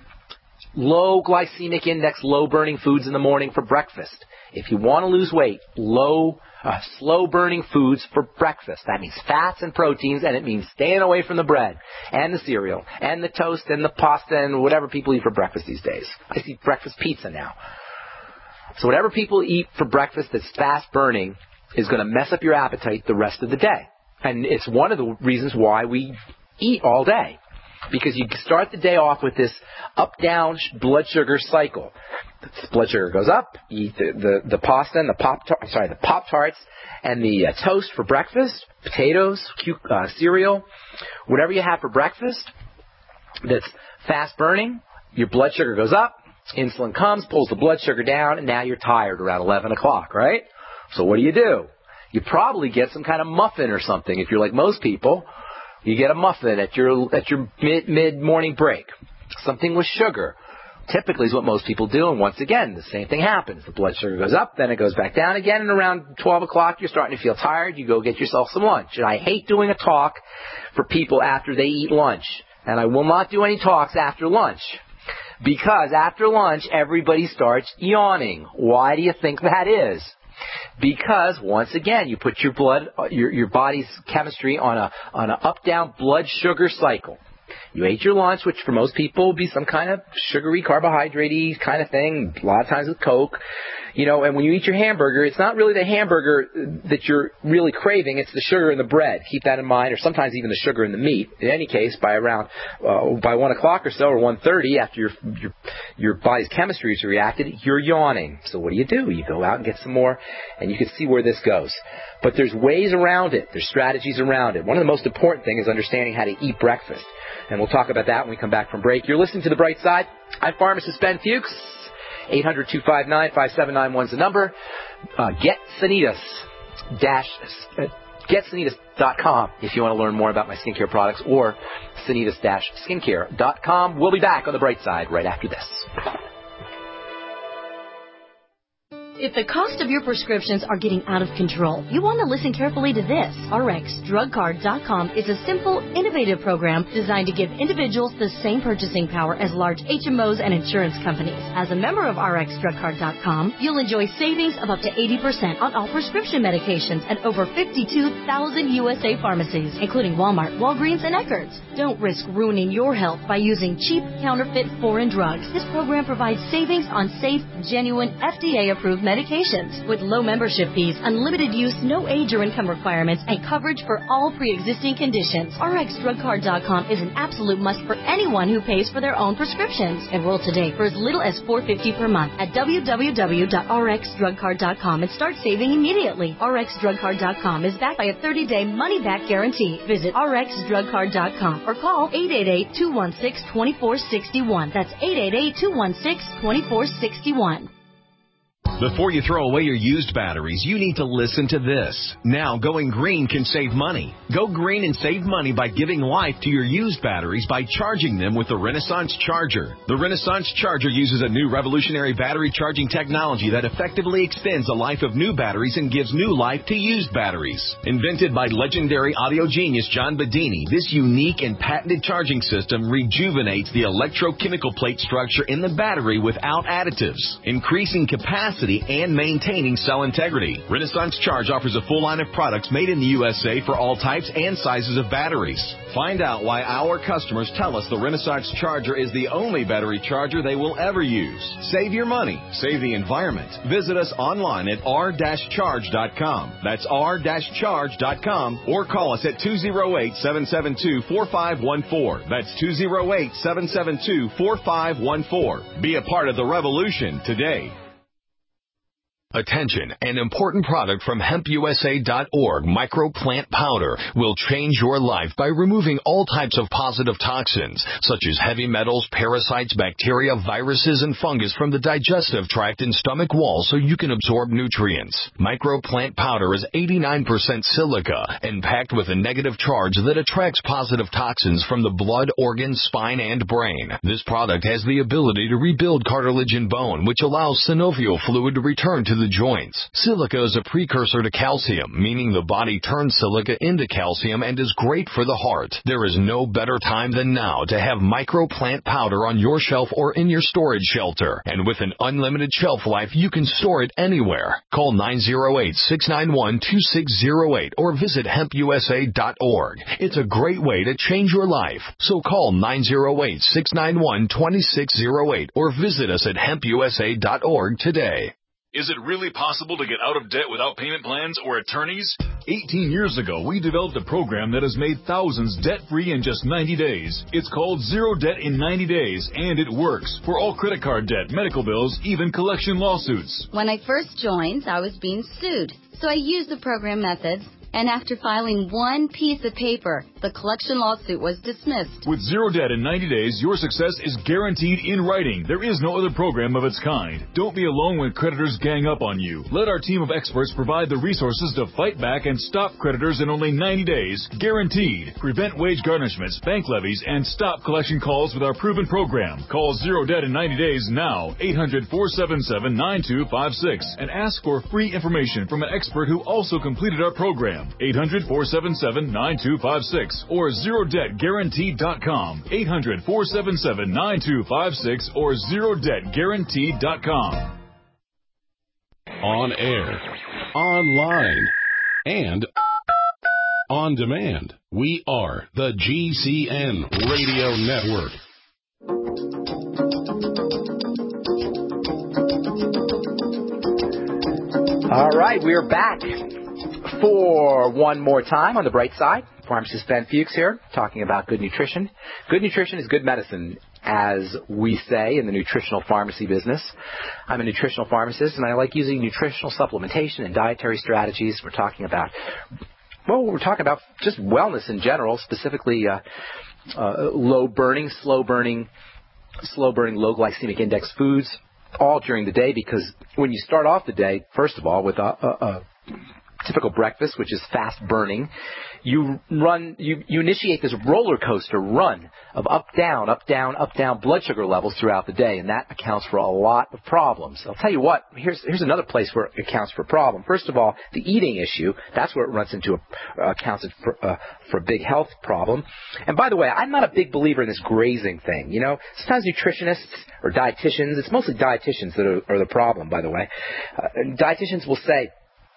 Low glycemic index, low burning foods in the morning for breakfast. If you want to lose weight, low Uh, slow-burning foods for breakfast. That means fats and proteins, and it means staying away from the bread and the cereal and the toast and the pasta and whatever people eat for breakfast these days. I see breakfast pizza now. So whatever people eat for breakfast that's fast-burning is going to mess up your appetite the rest of the day. And it's one of the reasons why we eat all day. Because you start the day off with this up-down blood sugar cycle. The blood sugar goes up, you eat the, the, the pasta and the pop sorry the Pop-Tarts and the uh, toast for breakfast, potatoes, uh, cereal, whatever you have for breakfast that's fast-burning, your blood sugar goes up, insulin comes, pulls the blood sugar down, and now you're tired around eleven o'clock, right? So what do you do? You probably get some kind of muffin or something. If you're like most people, you get a muffin at your at your mid mid morning break. Something with sugar. Typically is what most people do, and once again, the same thing happens. The blood sugar goes up, then it goes back down again, and around twelve o'clock, you're starting to feel tired. You go get yourself some lunch. And I hate doing a talk for people after they eat lunch. And I will not do any talks after lunch. Because after lunch, everybody starts yawning. Why do you think that is? Because once again, you put your blood, your your body's chemistry on a on a up-down blood sugar cycle. You ate your lunch, which for most people will be some kind of sugary, carbohydrate-y kind of thing, a lot of times with Coke. You know, and when you eat your hamburger, it's not really the hamburger that you're really craving, it's the sugar in the bread. Keep that in mind, or sometimes even the sugar in the meat. In any case, by around, uh, by one o'clock or so, or one thirty, after your, your, your body's chemistry has reacted, you're yawning. So what do you do? You go out and get some more, and you can see where this goes. But there's ways around it. There's strategies around it. One of the most important things is understanding how to eat breakfast. And we'll talk about that when we come back from break. You're listening to The Bright Side. I'm pharmacist Ben Fuchs. eight hundred, two five nine, five seven nine one is the number. Uh, get Sanitas dash, uh, get sanitas dot com if you want to learn more about my skincare products, or sanitas dash skincare dot com. We'll be back on The Bright Side right after this.
If the cost of your prescriptions are getting out of control, you want to listen carefully to this. R X drug card dot com is a simple, innovative program designed to give individuals the same purchasing power as large H M Os and insurance companies. As a member of R X drug card dot com, you'll enjoy savings of up to eighty percent on all prescription medications at over fifty-two thousand U S A pharmacies, including Walmart, Walgreens, and Eckerd's. Don't risk ruining your health by using cheap, counterfeit foreign drugs. This program provides savings on safe, genuine, F D A-approved medications with low membership fees, unlimited use, no age or income requirements, and coverage for all pre-existing conditions. R X drug card dot com is an absolute must for anyone who pays for their own prescriptions. Enroll today for as little as four dollars and fifty cents per month at w w w dot r x drug card dot com and start saving immediately. R X drug card dot com is backed by a thirty-day money-back guarantee. Visit r x drug card dot com or call eight eight eight, two one six, two four six one. That's eight eight eight, two one six, two four six one.
Before you throw away your used batteries, you need to listen to this. Now, going green can save money. Go green and save money by giving life to your used batteries by charging them with the Renaissance Charger. The Renaissance Charger uses a new revolutionary battery charging technology that effectively extends the life of new batteries and gives new life to used batteries. Invented by legendary audio genius John Bedini, this unique and patented charging system rejuvenates the electrochemical plate structure in the battery without additives, increasing capacity and maintaining cell integrity. Renaissance Charge offers a full line of products made in the U S A for all types and sizes of batteries. Find out why our customers tell us the Renaissance Charger is the only battery charger they will ever use. Save your money. Save the environment. Visit us online at r dash charge dot com. That's r dash charge dot com, or call us at two oh eight, seven seven two, four five one four. That's two oh eight, seven seven two, four five one four. Be a part of the revolution today.
Attention, an important product from hemp u s a dot org, microplant powder, will change your life by removing all types of positive toxins, such as heavy metals, parasites, bacteria, viruses, and fungus from the digestive tract and stomach wall so you can absorb nutrients. Microplant powder is eighty-nine percent silica and packed with a negative charge that attracts positive toxins from the blood, organs, spine, and brain. This product has the ability to rebuild cartilage and bone, which allows synovial fluid to return to the joints. Silica is a precursor to calcium, meaning the body turns silica into calcium and is great for the heart. There is no better time than now to have microplant powder on your shelf or in your storage shelter. And with an unlimited shelf life, you can store it anywhere. Call nine oh eight, six nine one, two six oh eight or visit hemp u s a dot org. It's a great way to change your life. So call nine oh eight, six nine one, two six oh eight or visit us at hemp u s a dot org today.
Is it really possible to get out of debt without payment plans or attorneys? eighteen years ago, we developed a program that has made thousands debt-free in just ninety days. It's called Zero Debt in ninety days, and it works for all credit card debt, medical bills, even collection lawsuits.
When I first joined, I was being sued, so I used the program methods. And after filing one piece of paper, the collection lawsuit was dismissed.
With Zero Debt in ninety days, your success is guaranteed in writing. There is no other program of its kind. Don't be alone when creditors gang up on you. Let our team of experts provide the resources to fight back and stop creditors in only ninety days, guaranteed. Prevent wage garnishments, bank levies, and stop collection calls with our proven program. Call Zero Debt in ninety days now, eight hundred, four seven seven, nine two five six, and ask for free information from an expert who also completed our program. eight hundred, four seven seven, nine two five six or zero debt guaranteed dot com. eight hundred, four seven seven, nine two five six or zero debt guaranteed dot com.
On air, online, and on demand. We are the G C N Radio Network.
All right, we're back for one more time on the bright side. Pharmacist Ben Fuchs here, talking about good nutrition. Good nutrition is good medicine, as we say in the nutritional pharmacy business. I'm a nutritional pharmacist, and I like using nutritional supplementation and dietary strategies. We're talking about, well, we're talking about just wellness in general, specifically uh, uh, low-burning, slow-burning, slow-burning, low-glycemic index foods, all during the day, because when you start off the day, first of all, with a, a, a typical breakfast, which is fast burning, you run, you, you initiate this roller coaster run of up, down, up, down, up, down blood sugar levels throughout the day, and that accounts for a lot of problems. I'll tell you what, here's, here's another place where it accounts for a problem. First of all, the eating issue, that's where it runs into a, uh, accounts for, uh, for a big health problem. And by the way, I'm not a big believer in this grazing thing. You know, sometimes nutritionists or dietitians, it's mostly dietitians that are, are the problem, by the way. Uh, dietitians will say,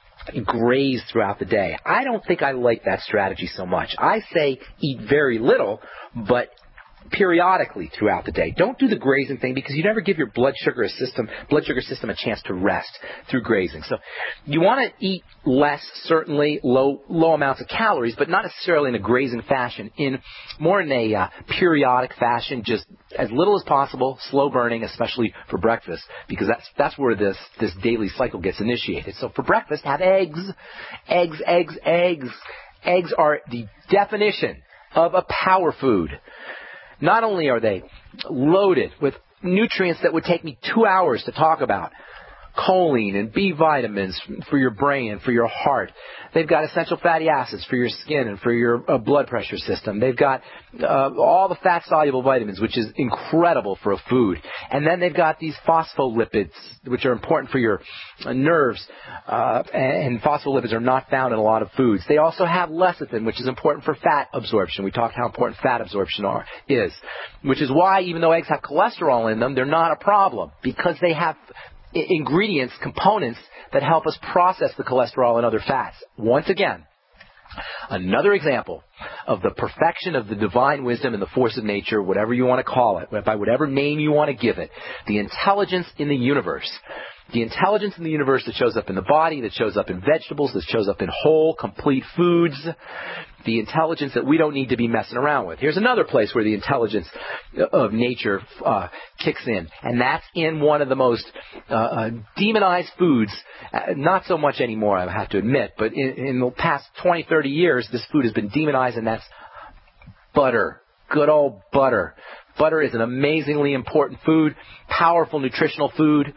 graze throughout the day. I don't think I like that strategy so much. I say eat very little, but periodically throughout the day. Don't do the grazing thing, because you never give your blood sugar system, blood sugar system a chance to rest through grazing. So you want to eat less, certainly low low amounts of calories, but not necessarily in a grazing fashion. In more in a uh, periodic fashion, just as little as possible, slow burning, especially for breakfast, because that's that's where this this daily cycle gets initiated. So for breakfast, have eggs, eggs, eggs, eggs. Eggs are the definition of a power food. Not only are they loaded with nutrients that would take me two hours to talk about, choline and B vitamins for your brain and for your heart. They've got essential fatty acids for your skin and for your uh, blood pressure system. They've got uh, all the fat-soluble vitamins, which is incredible for a food. And then they've got these phospholipids, which are important for your uh, nerves. Uh, and phospholipids are not found in a lot of foods. They also have lecithin, which is important for fat absorption. We talked how important fat absorption are, is, which is why even though eggs have cholesterol in them, they're not a problem, because they have ingredients, components that help us process the cholesterol and other fats. Once again, another example of the perfection of the divine wisdom and the force of nature, whatever you want to call it, by whatever name you want to give it, the intelligence in the universe. The intelligence in the universe that shows up in the body, that shows up in vegetables, that shows up in whole, complete foods. The intelligence that we don't need to be messing around with. Here's another place where the intelligence of nature uh, kicks in, and that's in one of the most uh, uh, demonized foods. Uh, not so much anymore, I have to admit, but in, in the past twenty, thirty years, this food has been demonized, and that's butter. Good old butter. Butter is an amazingly important food, powerful nutritional food.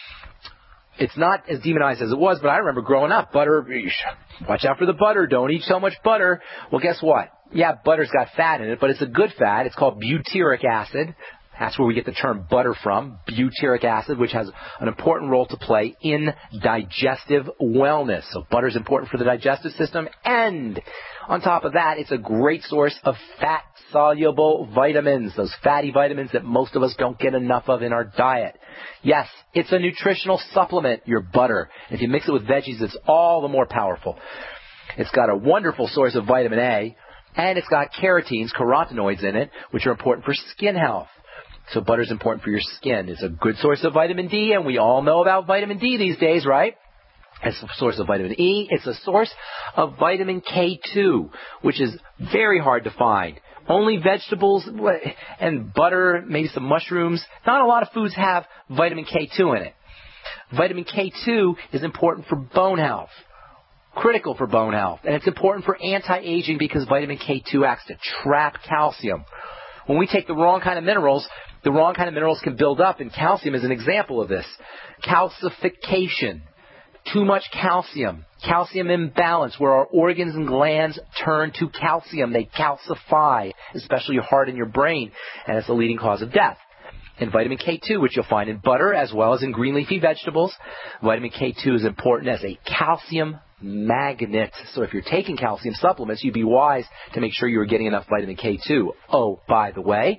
It's not as demonized as it was, but I remember growing up, butter, watch out for the butter, don't eat so much butter. Well, guess what? Yeah, butter's got fat in it, but it's a good fat. It's called butyric acid. That's where we get the term butter from, butyric acid, which has an important role to play in digestive wellness. So butter is important for the digestive system, and on top of that, it's a great source of fat-soluble vitamins, those fatty vitamins that most of us don't get enough of in our diet. Yes, it's a nutritional supplement, your butter. If you mix it with veggies, it's all the more powerful. It's got a wonderful source of vitamin A, and it's got carotenes, carotenoids in it, which are important for skin health. So butter is important for your skin. It's a good source of vitamin D, and we all know about vitamin D these days, right? It's a source of vitamin E. It's a source of vitamin K two, which is very hard to find. Only vegetables and butter, maybe some mushrooms. Not a lot of foods have vitamin K two in it. Vitamin K two is important for bone health, critical for bone health. And it's important for anti-aging because vitamin K two acts to trap calcium. When we take the wrong kind of minerals, the wrong kind of minerals can build up, and calcium is an example of this. Calcification. Too much calcium. Calcium imbalance, where our organs and glands turn to calcium. They calcify, especially your heart and your brain, and it's a leading cause of death. And vitamin K two, which you'll find in butter as well as in green leafy vegetables. Vitamin K two is important as a calcium magnet. So if you're taking calcium supplements, you'd be wise to make sure you're getting enough vitamin K two. Oh, by the way,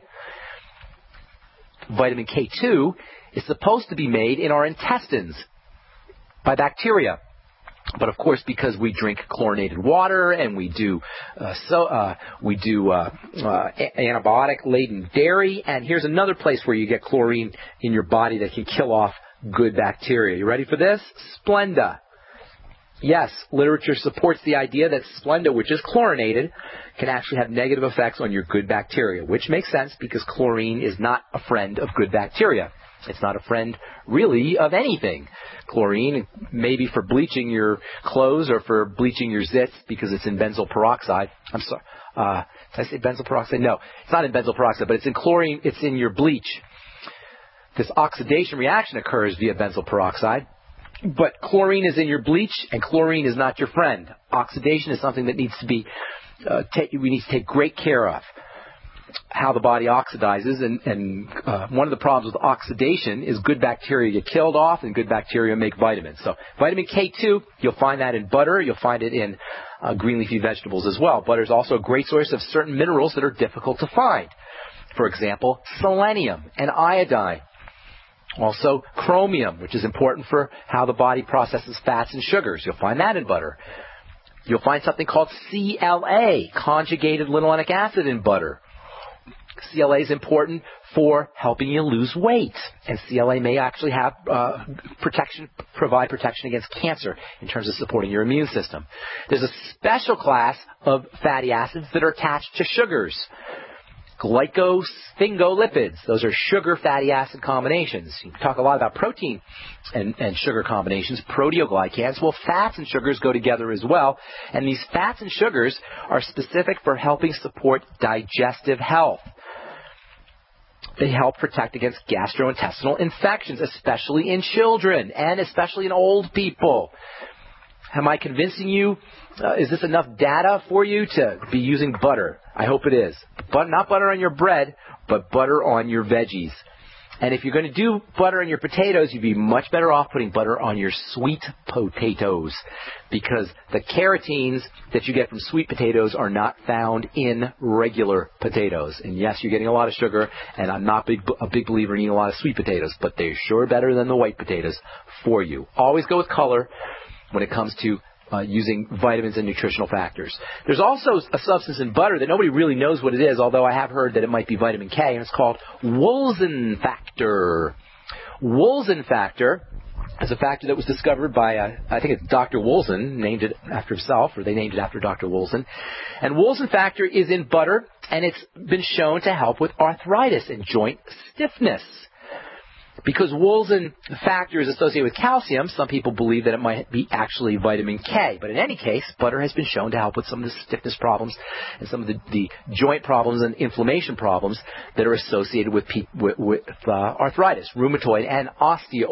vitamin K two is supposed to be made in our intestines by bacteria. But of course, because we drink chlorinated water and we do uh, so uh, we do uh, uh, antibiotic-laden dairy, and here's another place where you get chlorine in your body that can kill off good bacteria. You ready for this? Splenda. Yes, literature supports the idea that Splenda, which is chlorinated, can actually have negative effects on your good bacteria, which makes sense because chlorine is not a friend of good bacteria. It's not a friend, really, of anything. Chlorine, maybe for bleaching your clothes or for bleaching your zits because it's in benzoyl peroxide. I'm sorry. Uh, did I say benzoyl peroxide? No, it's not in benzoyl peroxide, but it's in chlorine. It's in your bleach. This oxidation reaction occurs via benzoyl peroxide. But chlorine is in your bleach, and chlorine is not your friend. Oxidation is something that needs to be, uh, ta- we need to take great care of. How the body oxidizes, and, and uh, one of the problems with oxidation is good bacteria get killed off, and good bacteria make vitamins. So vitamin K two, you'll find that in butter. You'll find it in uh, green leafy vegetables as well. Butter is also a great source of certain minerals that are difficult to find. For example, selenium and iodine. Also, chromium, which is important for how the body processes fats and sugars. You'll find that in butter. You'll find something called C L A, conjugated linolenic acid, in butter. C L A is important for helping you lose weight, and C L A may actually have uh, protection, provide protection against cancer in terms of supporting your immune system. There's a special class of fatty acids that are attached to sugars. Glycosphingolipids. Those are sugar fatty acid combinations. You talk a lot about protein and, and sugar combinations, proteoglycans. Well, fats and sugars go together as well. And these fats and sugars are specific for helping support digestive health. They help protect against gastrointestinal infections, especially in children and especially in old people. Am I convincing you? Uh, is this enough data for you to be using butter? I hope it is. But not butter on your bread, but butter on your veggies. And if you're going to do butter on your potatoes, you'd be much better off putting butter on your sweet potatoes, because the carotenes that you get from sweet potatoes are not found in regular potatoes. And yes, you're getting a lot of sugar, and I'm not big, a big believer in eating a lot of sweet potatoes, but they're sure better than the white potatoes for you. Always go with color when it comes to Uh, using vitamins and nutritional factors. There's also a substance in butter that nobody really knows what it is, although I have heard that it might be vitamin K, and it's called Woolsen factor. Woolsen factor is a factor that was discovered by, uh, I think it's Doctor Woolsen, named it after himself, or they named it after Doctor Woolsen. And Woolsen factor is in butter, and it's been shown to help with arthritis and joint stiffness. Because Woolsen factor is associated with calcium, some people believe that it might be actually vitamin K. But in any case, butter has been shown to help with some of the stiffness problems and some of the, the joint problems and inflammation problems that are associated with, pe- with, with uh, arthritis, rheumatoid, and osteo-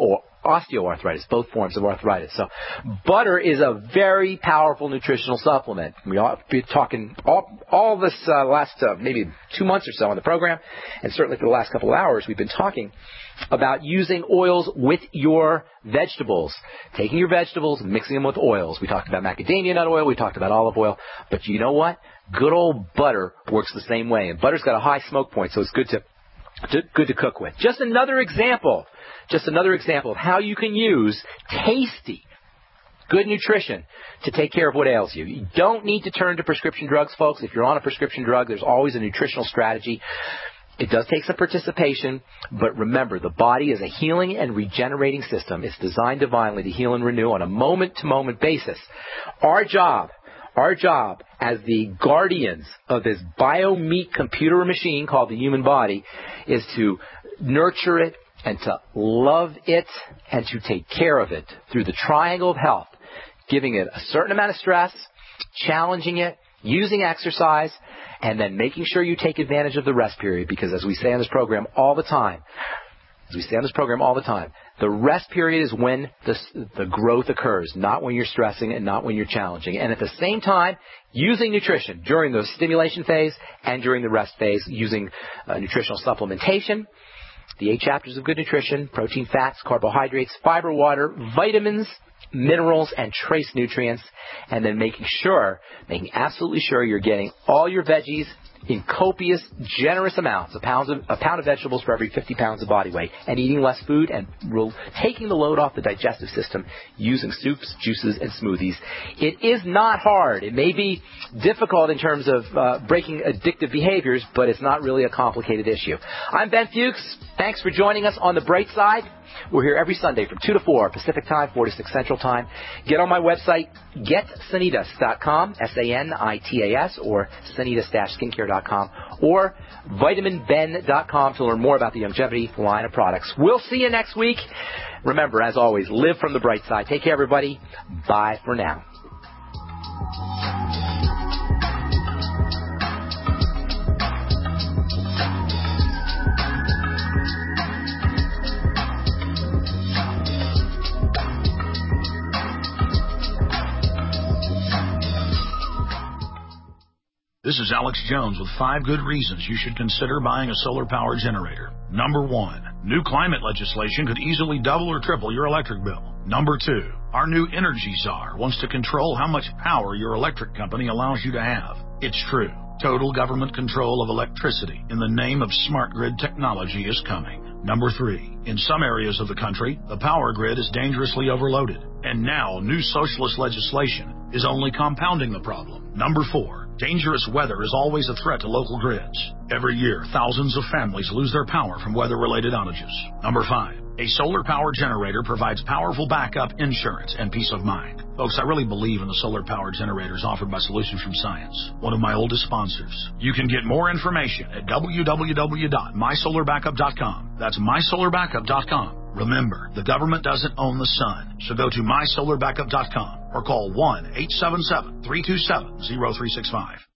osteoarthritis, both forms of arthritis. So butter is a very powerful nutritional supplement. We all be talking all, all this uh, last uh, maybe two months or so on the program, and certainly for the last couple of hours, we've been talking about using oils with your vegetables, taking your vegetables and mixing them with oils. We talked about macadamia nut oil. We talked about olive oil. But you know what? Good old butter works the same way. And butter's got a high smoke point, so it's good to, to good to cook with. Just another example, just another example of how you can use tasty, good nutrition to take care of what ails you. You don't need to turn to prescription drugs, folks. If you're on a prescription drug, there's always a nutritional strategy. It does take some participation, but remember, the body is a healing and regenerating system. It's designed divinely to heal and renew on a moment-to-moment basis. Our job, our job as the guardians of this bio-meat computer machine called the human body is to nurture it and to love it and to take care of it through the triangle of health, giving it a certain amount of stress, challenging it, using exercise, and then making sure you take advantage of the rest period, because as we say on this program all the time, as we say on this program all the time, the rest period is when the, the growth occurs, not when you're stressing and not when you're challenging. And at the same time, using nutrition during the stimulation phase and during the rest phase, using uh, nutritional supplementation, the eight chapters of good nutrition, protein, fats, carbohydrates, fiber, water, vitamins, minerals, and trace nutrients, and then making sure, making absolutely sure you're getting all your veggies in copious, generous amounts, a pound of, a pound of vegetables for every fifty pounds of body weight, and eating less food and re- taking the load off the digestive system using soups, juices, and smoothies. It is not hard. It may be difficult in terms of uh, breaking addictive behaviors, but it's not really a complicated issue. I'm Ben Fuchs. Thanks for joining us on The Bright Side. We're here every Sunday from two to four Pacific Time, four to six Central Time. Get on my website, get sanitas dot com, S A N I T A S, or sanitas dash skincare dot com, or vitamin ben dot com to learn more about the Longevity line of products. We'll see you next week. Remember, as always, live from the bright side. Take care, everybody. Bye for now.
This is Alex Jones with five good reasons you should consider buying a solar power generator. Number one, new climate legislation could easily double or triple your electric bill. Number two, our new energy czar wants to control how much power your electric company allows you to have. It's true. Total government control of electricity in the name of smart grid technology is coming. Number three, in some areas of the country, the power grid is dangerously overloaded. And now new socialist legislation is only compounding the problem. Number four, dangerous weather is always a threat to local grids. Every year, thousands of families lose their power from weather-related outages. Number five, a solar power generator provides powerful backup insurance and peace of mind. Folks, I really believe in the solar power generators offered by Solutions from Science, one of my oldest sponsors. You can get more information at w w w dot my solar backup dot com. That's my solar backup dot com. Remember, the government doesn't own the sun, so go to my solar backup dot com or call one eight seven seven, three two seven, zero three six five.